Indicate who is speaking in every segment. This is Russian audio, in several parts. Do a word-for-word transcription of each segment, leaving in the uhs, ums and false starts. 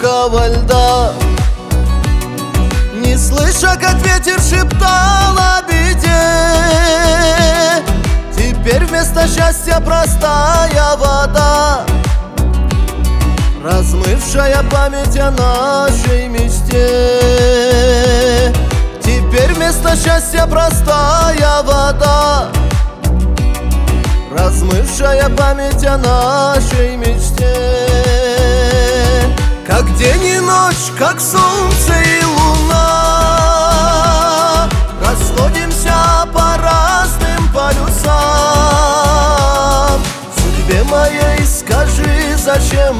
Speaker 1: глубокого льда. Не слыша, как ветер шептал о беде, теперь вместо счастья простая вода, размывшая память о нашей мечте. Теперь вместо счастья простая вода, размывшая память о нашей мечте. Как день и ночь, как солнце и луна, расходимся по разным полюсам. Судьбе моей скажи, зачем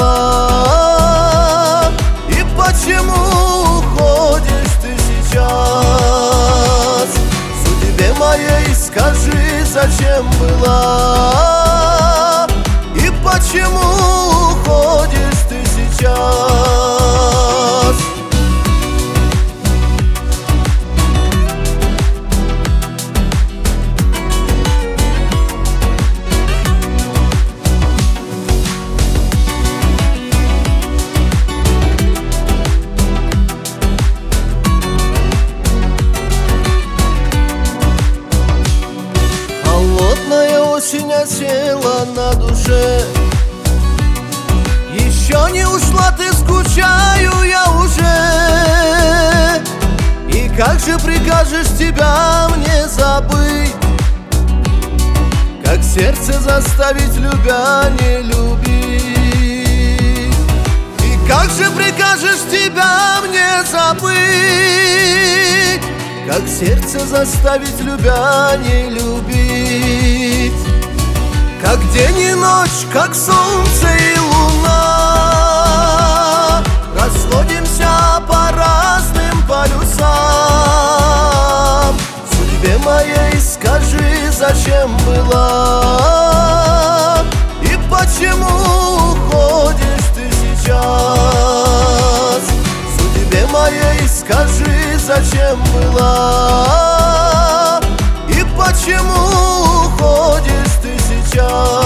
Speaker 1: была и почему уходишь ты сейчас? Судьбе моей скажи, зачем была и почему уходишь ты сейчас? Холодная осень осела на душе, еще не ушла ты, скучаю я уже. И как же прикажешь тебя мне забыть? Как сердце заставить, любя, не любить? И как же прикажешь тебя мне забыть? Как сердце заставить, любя, не любить? Как день и ночь, как солнце и луна, расходимся по разным полюсам. Судьбе моей скажи, зачем была и почему уходишь ты сейчас? Судьбе моей скажи, зачем была и почему уходишь ты сейчас?